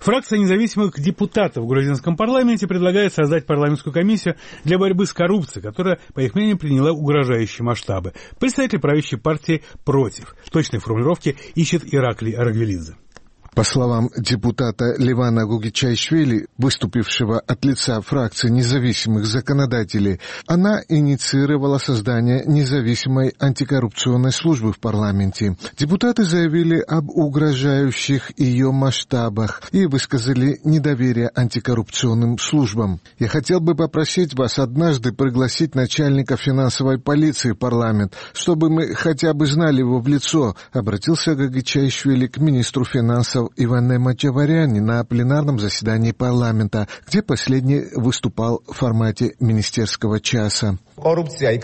Фракция независимых депутатов в грузинском парламенте предлагает создать парламентскую комиссию для борьбы с коррупцией, которая, по их мнению, приняла угрожающие масштабы. Представитель правящей партии против. Точной формулировки ищет Иракли Арагвелидзе. По словам депутата Левана Гугичайшвили, выступившего от лица фракции независимых законодателей, она инициировала создание независимой антикоррупционной службы в парламенте. Депутаты заявили об угрожающих ее масштабах и высказали недоверие антикоррупционным службам. «Я хотел бы попросить вас однажды пригласить начальника финансовой полиции в парламент, чтобы мы хотя бы знали его в лицо», обратился Гугичайшвили к министру финансов Иване Мачаваряне на пленарном заседании парламента, где последний выступал в формате министерского часа. Коррупция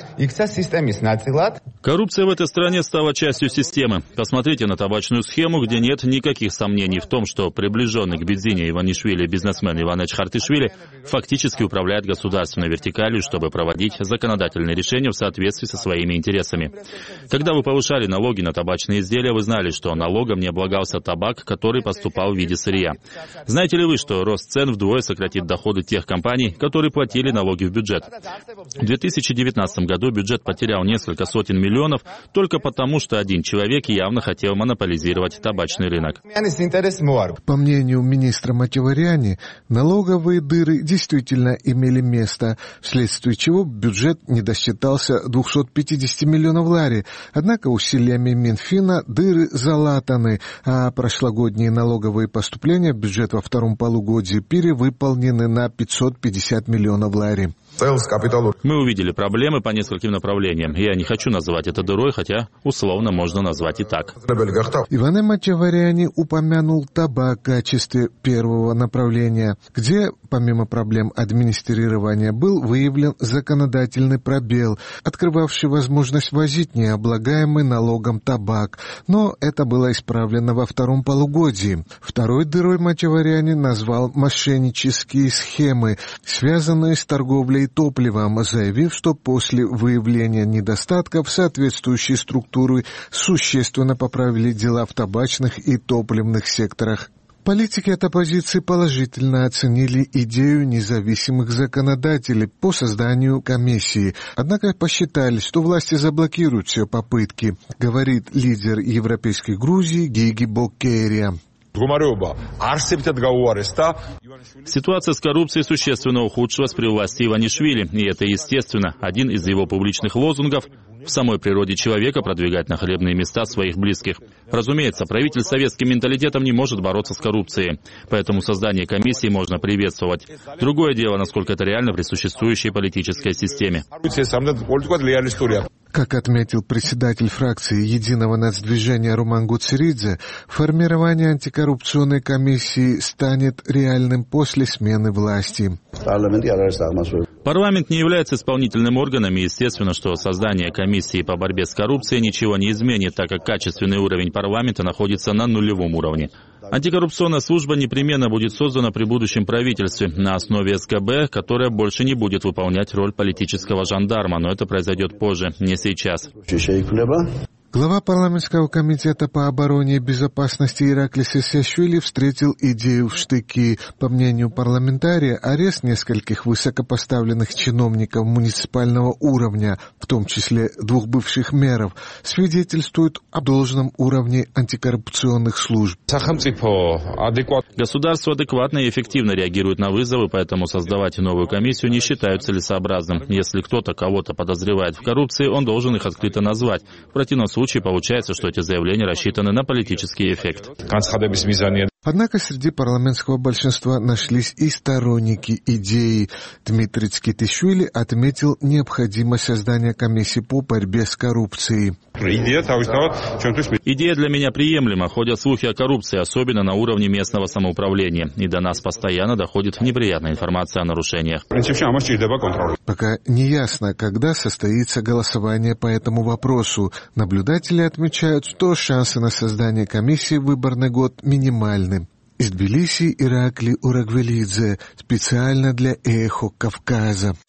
в этой стране стала частью системы. Посмотрите на табачную схему, где нет никаких сомнений в том, что приближенный к Бедзине Иванишвили бизнесмен Иван Чхартишвили фактически управляет государственной вертикалью, чтобы проводить законодательные решения в соответствии со своими интересами. Когда вы повышали налоги на табачные изделия, вы знали, что налогом не облагался табак, который поступал в виде сырья. Знаете ли вы, что рост цен вдвое сократит доходы тех компаний, которые платили налоги в бюджет? В 2019 году бюджет потерял несколько сотен миллионов только потому, что один человек явно хотел монополизировать табачный рынок. По мнению министра Мачаваряне, налоговые дыры действительно имели место, вследствие чего бюджет не досчитался 250 миллионов лари. Однако усилиями Минфина дыры залатаны, а прошлогодние налоговые поступления в бюджет во втором полугодии перевыполнены на 550 миллионов лари. Мы увидели проблемы по нескольким направлениям. Я не хочу называть это дырой, хотя условно можно назвать и так. Иване Мачаваряне упомянул табак в качестве первого направления, где, помимо проблем администрирования, был выявлен законодательный пробел, открывавший возможность возить необлагаемый налогом табак. Но это было исправлено во втором полугодии. Второй дырой Мачаваряне назвал мошеннические схемы, связанные с торговлей топливом, заявив, что после выявления недостатков соответствующие структуры существенно поправили дела в табачных и топливных секторах. Политики от оппозиции положительно оценили идею независимых законодателей по созданию комиссии, однако посчитали, что власти заблокируют все попытки, говорит лидер Европейской Грузии Гиги Боккерия. Ситуация с коррупцией существенно ухудшилась при власти Иванишвили, и это, естественно, один из его публичных лозунгов – в самой природе человека продвигать на хлебные места своих близких. Разумеется, правитель с советским менталитетом не может бороться с коррупцией, поэтому создание комиссии можно приветствовать. Другое дело, насколько это реально при существующей политической системе. Как отметил председатель фракции Единого нацдвижения Руман Гуцеридзе, формирование антикоррупционной комиссии станет реальным после смены власти. Парламент не является исполнительным органом, и естественно, что создание комиссии по борьбе с коррупцией ничего не изменит, так как качественный уровень парламента находится на нулевом уровне. Антикоррупционная служба непременно будет создана при будущем правительстве на основе СКБ, которая больше не будет выполнять роль политического жандарма, но это произойдет позже, не сейчас. Глава парламентского комитета по обороне и безопасности Иракли Сесяшвили встретил идею в штыки. По мнению парламентария, арест нескольких высокопоставленных чиновников муниципального уровня, в том числе двух бывших мэров, свидетельствует о должном уровне антикоррупционных служб. Государство адекватно и эффективно реагирует на вызовы, поэтому создавать новую комиссию не считают целесообразным. Если кто-то кого-то подозревает в коррупции, он должен их открыто назвать. В противном случае получается, что эти заявления рассчитаны на политический эффект. Однако среди парламентского большинства нашлись и сторонники идеи. Дмитрий Цкитишвили отметил необходимость создания комиссии по борьбе с коррупцией. Идея для меня приемлема. Ходят слухи о коррупции, особенно на уровне местного самоуправления. И до нас постоянно доходит неприятная информация о нарушениях. Пока не ясно, когда состоится голосование по этому вопросу. Наблюдатели отмечают, что шансы на создание комиссии в выборный год минимальны. Из Тбилиси Иракли Арагвелидзе специально для «Эхо Кавказа».